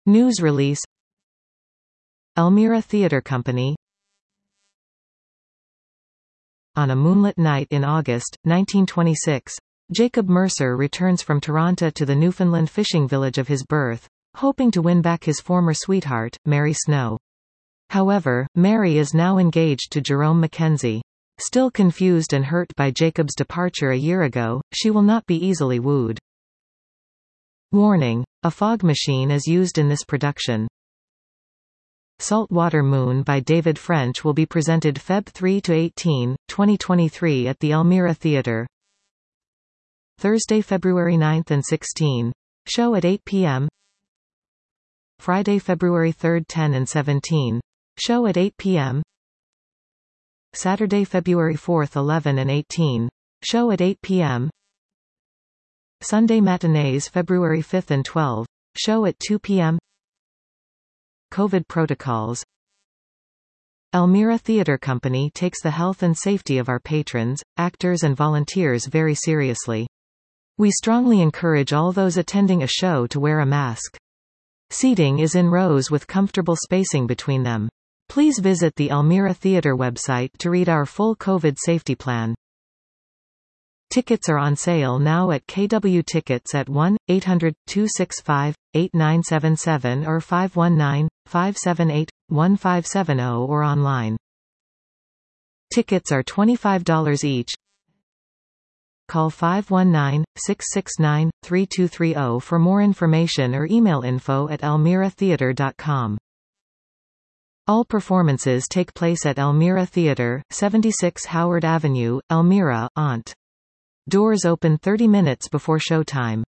News release. Elmira Theatre Company. On a moonlit night in August, 1926, Jacob Mercer returns from Toronto to the Newfoundland fishing village of his birth, hoping to win back his former sweetheart, Mary Snow. However, Mary is now engaged to Jerome Mackenzie. Still confused and hurt by Jacob's departure a year ago, she will not be easily wooed. Warning: a fog machine is used in this production. Saltwater Moon by David French will be presented Feb 3–18, 2023 at the Elmira Theatre. Thursday, February 9 and 16. Show at 8 p.m. Friday, February 3, 10 and 17. Show at 8 p.m. Saturday, February 4, 11 and 18. Show at 8 p.m. Sunday matinees February 5 and 12. Show at 2 p.m. COVID protocols. Elmira Theatre Company takes the health and safety of our patrons, actors and volunteers very seriously. We strongly encourage all those attending a show to wear a mask. Seating is in rows with comfortable spacing between them. Please visit the Elmira Theatre website to read our full COVID safety plan. Tickets are on sale now at KW Tickets at 1-800-265-8977 or 519-578-1570 or online. Tickets are $25 each. Call 519-669-3230 for more information or email info@elmiratheatre.com. All performances take place at Elmira Theatre, 76 Howard Avenue, Elmira, Ont. Doors open 30 minutes before showtime.